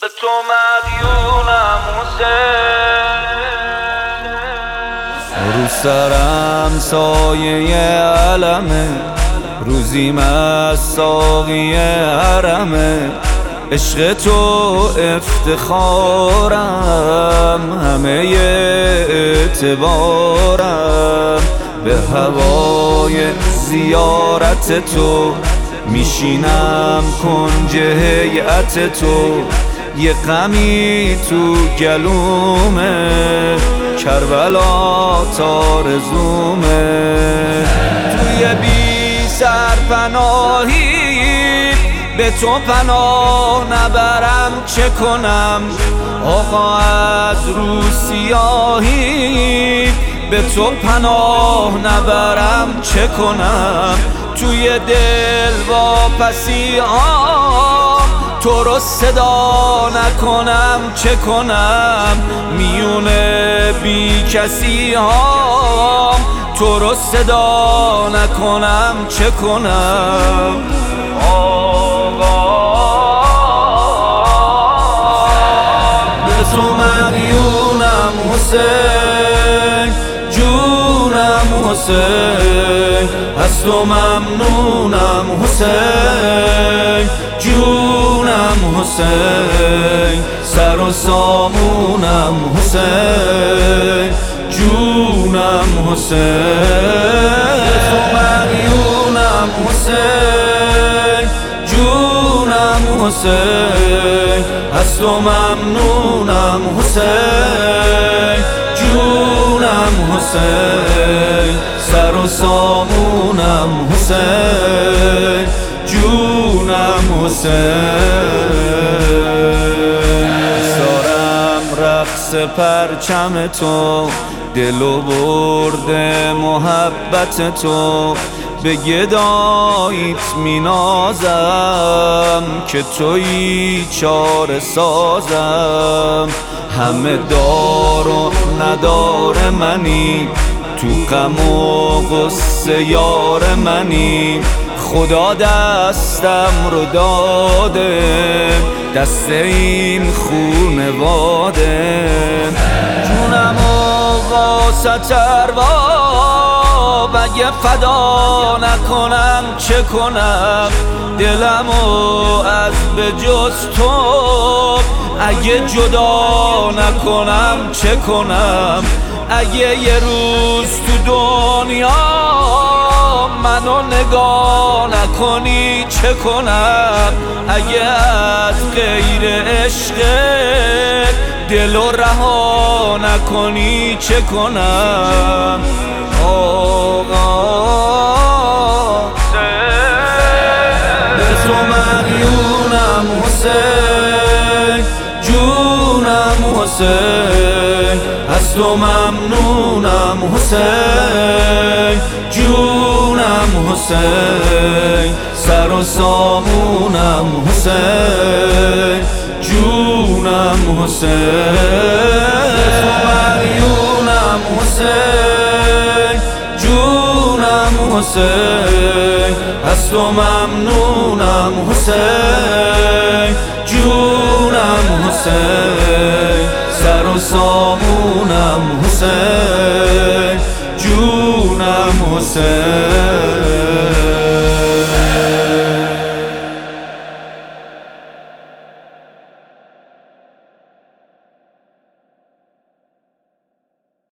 تو مدیونم حسین، رو سرم سایه علمه، روزیم از ساقی حرمه. عشق تو افتخارم، همه اعتبارم. به هوای زیارت تو میشینم کنج هیئت تو. یه غمی تو گلومه، کربلا تارزومه. توی بی سرپناهی به تو پناه نبرم چه کنم؟ آقا از رو سیاهی به تو پناه نبرم چه کنم؟ توی دل واپسی ها تو رو صدا نکنم چه کنم؟ میونه بی کسی ها تو رو صدا نکنم چه کنم؟ به تو مدیونم حسین، جونم حسین. از تو ممنونم حسین، جونم حسین. سر و سامونم حسین، جونم حسین. به تو مدیونم حسین، جونم حسین. از تو ممنونم حسین، جونم حسین. سر و سامونم حسین، جونم حسین. سارم رقص پرچم تو، دلو برده محبت تو. به گداییت مینازم که تویی چاره سازم. همه دار و ندار منی، تو غم و غصه یار منی. خدا دستم رو داده، دست این خونواده. جونم و واسط ارباب اگه فدا نکنم چه کنم؟ دلمو از به جز تو اگه جدا نکنم چه کنم؟ اگه یه روز تو دنیا منو نگاه نکنی چه کنم؟ اگه از غیر عشقت دلو رها نکنی چه کنم؟ به تو مدیونم حسین، جونم حسین. از تو ممنونم حسین، جونم حسین. سر و سامونم حسین، جونم حسین. به تو مدیونم حسین، جونم حسین. از تو ممنونم حسین، جونم حسین. سر و سامونم حسین، جونم حسین.